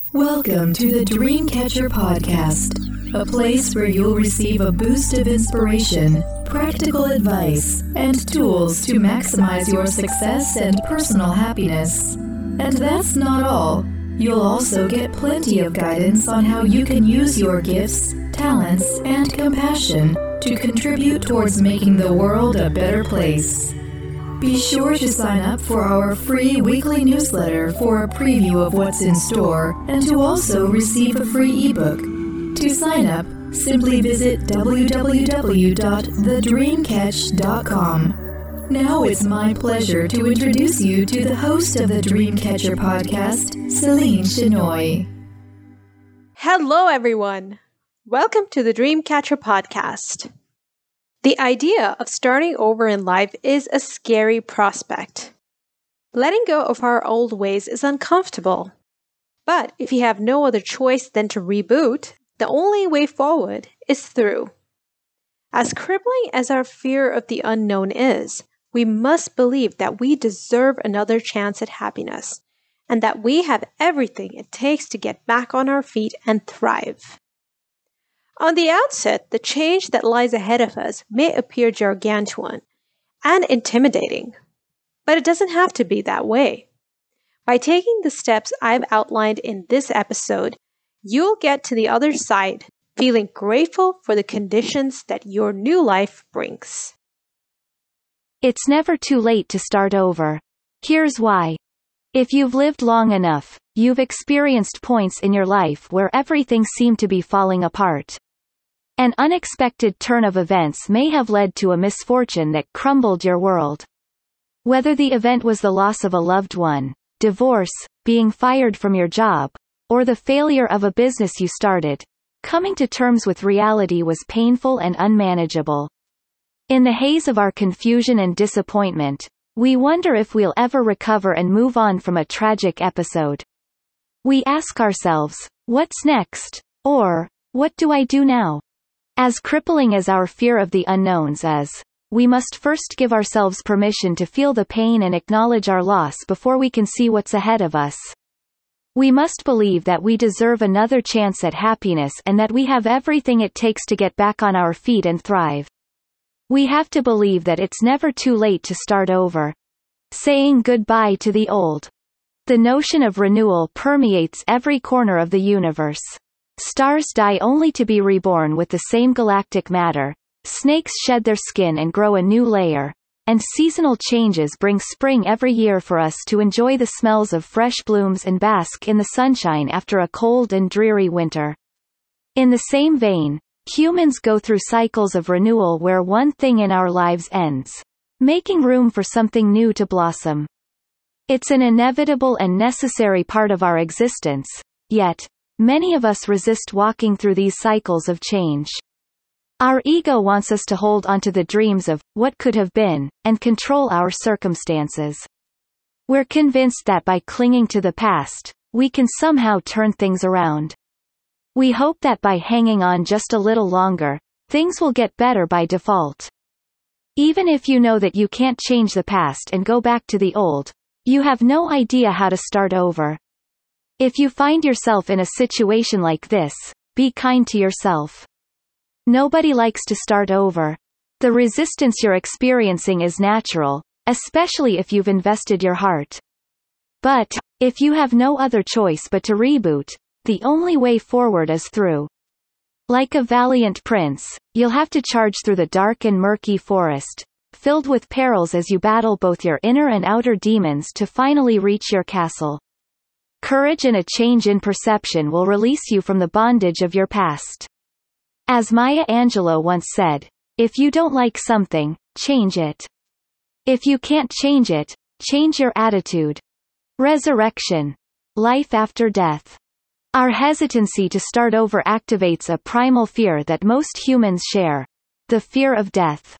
Welcome to the Dreamcatcher Podcast, a place where you'll receive a boost of inspiration, practical advice, and tools to maximize your success and personal happiness. And that's not all. You'll also get plenty of guidance on how you can use your gifts, talents, and compassion to contribute towards making the world a better place. Be sure to sign up for our free weekly newsletter for a preview of what's in store and to also receive a free ebook. To sign up, simply visit www.thedreamcatch.com. Now it's my pleasure to introduce you to the host of the Dreamcatcher podcast, Celine Chenoy. Hello, everyone. Welcome to the Dreamcatcher podcast. The idea of starting over in life is a scary prospect. Letting go of our old ways is uncomfortable. But if you have no other choice than to reboot, the only way forward is through. As crippling as our fear of the unknown is, we must believe that we deserve another chance at happiness, and that we have everything it takes to get back on our feet and thrive. On the outset, the change that lies ahead of us may appear gargantuan and intimidating, but it doesn't have to be that way. By taking the steps I've outlined in this episode, you'll get to the other side, feeling grateful for the conditions that your new life brings. It's never too late to start over. Here's why. If you've lived long enough, you've experienced points in your life where everything seemed to be falling apart. An unexpected turn of events may have led to a misfortune that crumbled your world. Whether the event was the loss of a loved one, divorce, being fired from your job, or the failure of a business you started, coming to terms with reality was painful and unmanageable. In the haze of our confusion and disappointment, we wonder if we'll ever recover and move on from a tragic episode. We ask ourselves, what's next? Or, what do I do now? As crippling as our fear of the unknowns is, we must first give ourselves permission to feel the pain and acknowledge our loss before we can see what's ahead of us. We must believe that we deserve another chance at happiness and that we have everything it takes to get back on our feet and thrive. We have to believe that it's never too late to start over. Saying goodbye to the old. The notion of renewal permeates every corner of the universe. Stars die only to be reborn with the same galactic matter, snakes shed their skin and grow a new layer, and seasonal changes bring spring every year for us to enjoy the smells of fresh blooms and bask in the sunshine after a cold and dreary winter. In the same vein, humans go through cycles of renewal where one thing in our lives ends, making room for something new to blossom. It's an inevitable and necessary part of our existence, yet, many of us resist walking through these cycles of change. Our ego wants us to hold onto the dreams of what could have been, and control our circumstances. We're convinced that by clinging to the past, we can somehow turn things around. We hope that by hanging on just a little longer, things will get better by default. Even if you know that you can't change the past and go back to the old, you have no idea how to start over. If you find yourself in a situation like this, be kind to yourself. Nobody likes to start over. The resistance you're experiencing is natural, especially if you've invested your heart. But, if you have no other choice but to reboot, the only way forward is through. Like a valiant prince, you'll have to charge through the dark and murky forest, filled with perils as you battle both your inner and outer demons to finally reach your castle. Courage and a change in perception will release you from the bondage of your past. As Maya Angelou once said, if you don't like something, change it. If you can't change it, change your attitude. Resurrection. Life after death. Our hesitancy to start over activates a primal fear that most humans share. The fear of death.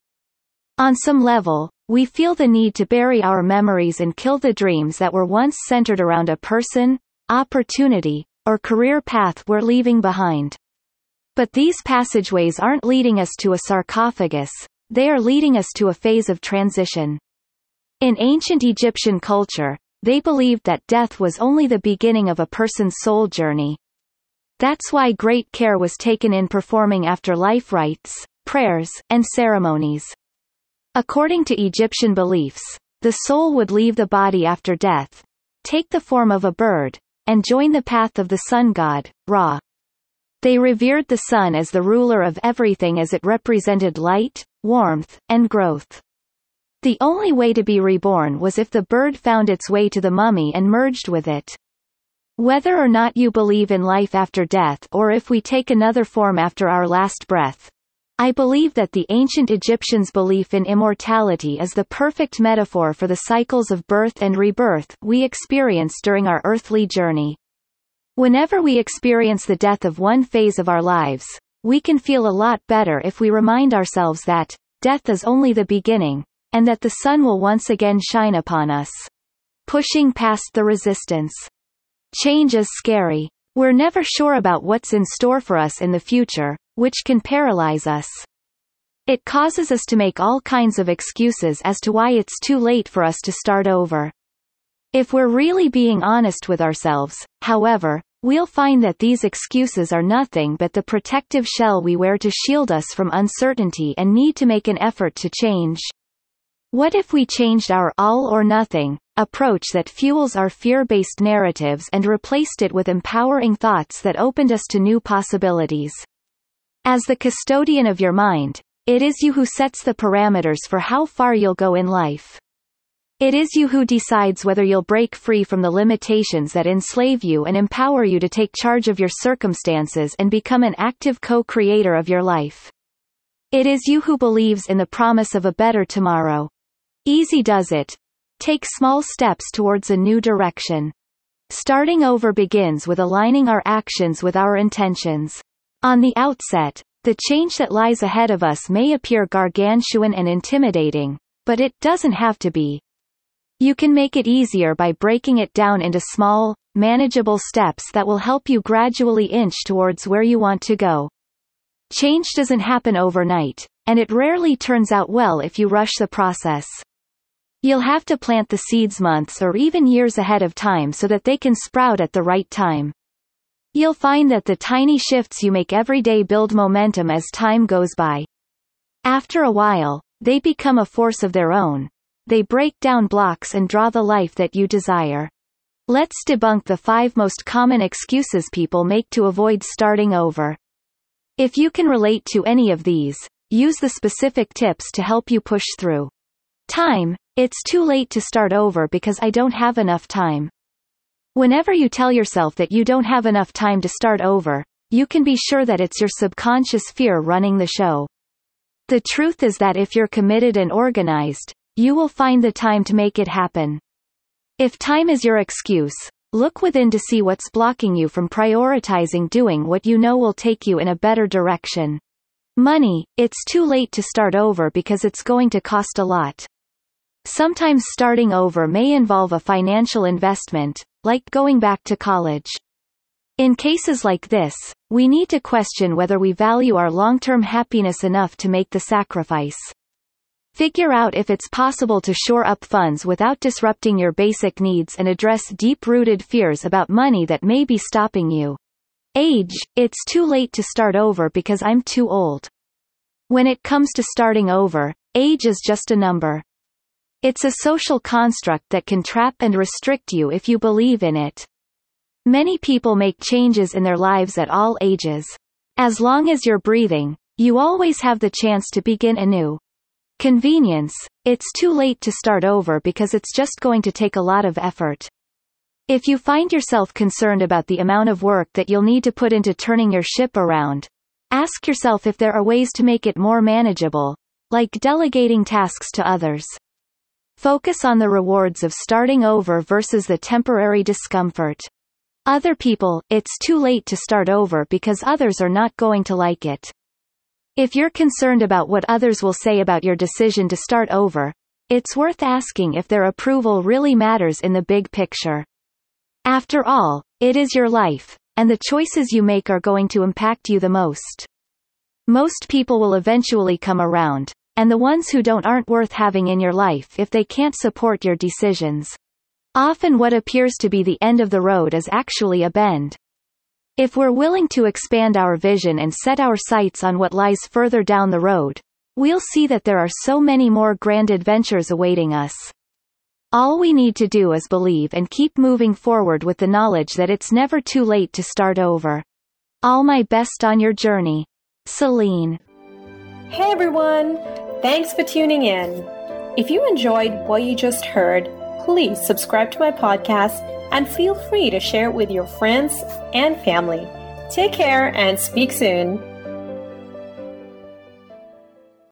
On some level, we feel the need to bury our memories and kill the dreams that were once centered around a person, opportunity, or career path we're leaving behind. But these passageways aren't leading us to a sarcophagus, they are leading us to a phase of transition. In ancient Egyptian culture, they believed that death was only the beginning of a person's soul journey. That's why great care was taken in performing afterlife rites, prayers, and ceremonies. According to Egyptian beliefs, the soul would leave the body after death, take the form of a bird, and join the path of the sun god, Ra. They revered the sun as the ruler of everything as it represented light, warmth, and growth. The only way to be reborn was if the bird found its way to the mummy and merged with it. Whether or not you believe in life after death or if we take another form after our last breath, I believe that the ancient Egyptians' belief in immortality is the perfect metaphor for the cycles of birth and rebirth we experience during our earthly journey. Whenever we experience the death of one phase of our lives, we can feel a lot better if we remind ourselves that death is only the beginning, and that the sun will once again shine upon us. Pushing past the resistance. Change is scary. We're never sure about what's in store for us in the future, which can paralyze us. It causes us to make all kinds of excuses as to why it's too late for us to start over. If we're really being honest with ourselves, however, we'll find that these excuses are nothing but the protective shell we wear to shield us from uncertainty and need to make an effort to change. What if we changed our all or nothing approach that fuels our fear-based narratives and replaced it with empowering thoughts that opened us to new possibilities? As the custodian of your mind, it is you who sets the parameters for how far you'll go in life. It is you who decides whether you'll break free from the limitations that enslave you and empower you to take charge of your circumstances and become an active co-creator of your life. It is you who believes in the promise of a better tomorrow. Easy does it. Take small steps towards a new direction. Starting over begins with aligning our actions with our intentions. On the outset, the change that lies ahead of us may appear gargantuan and intimidating, but it doesn't have to be. You can make it easier by breaking it down into small, manageable steps that will help you gradually inch towards where you want to go. Change doesn't happen overnight, and it rarely turns out well if you rush the process. You'll have to plant the seeds months or even years ahead of time so that they can sprout at the right time. You'll find that the tiny shifts you make every day build momentum as time goes by. After a while, they become a force of their own. They break down blocks and draw the life that you desire. Let's debunk the 5 most common excuses people make to avoid starting over. If you can relate to any of these, use the specific tips to help you push through. Time. It's too late to start over because I don't have enough time. Whenever you tell yourself that you don't have enough time to start over, you can be sure that it's your subconscious fear running the show. The truth is that if you're committed and organized, you will find the time to make it happen. If time is your excuse, look within to see what's blocking you from prioritizing doing what you know will take you in a better direction. Money. It's too late to start over because it's going to cost a lot. Sometimes starting over may involve a financial investment, like going back to college. In cases like this, we need to question whether we value our long-term happiness enough to make the sacrifice. Figure out if it's possible to shore up funds without disrupting your basic needs and address deep-rooted fears about money that may be stopping you. Age. It's too late to start over because I'm too old. When it comes to starting over, age is just a number. It's a social construct that can trap and restrict you if you believe in it. Many people make changes in their lives at all ages. As long as you're breathing, you always have the chance to begin anew. Convenience. It's too late to start over because it's just going to take a lot of effort. If you find yourself concerned about the amount of work that you'll need to put into turning your ship around, ask yourself if there are ways to make it more manageable, like delegating tasks to others. Focus on the rewards of starting over versus the temporary discomfort. Other people. It's too late to start over because others are not going to like it. If you're concerned about what others will say about your decision to start over, it's worth asking if their approval really matters in the big picture. After all, it is your life, and the choices you make are going to impact you the most. Most people will eventually come around, and the ones who don't aren't worth having in your life if they can't support your decisions. Often what appears to be the end of the road is actually a bend. If we're willing to expand our vision and set our sights on what lies further down the road, we'll see that there are so many more grand adventures awaiting us. All we need to do is believe and keep moving forward with the knowledge that it's never too late to start over. All my best on your journey. Celine. Hey everyone! Thanks for tuning in. If you enjoyed what you just heard, please subscribe to my podcast and feel free to share it with your friends and family. Take care and speak soon.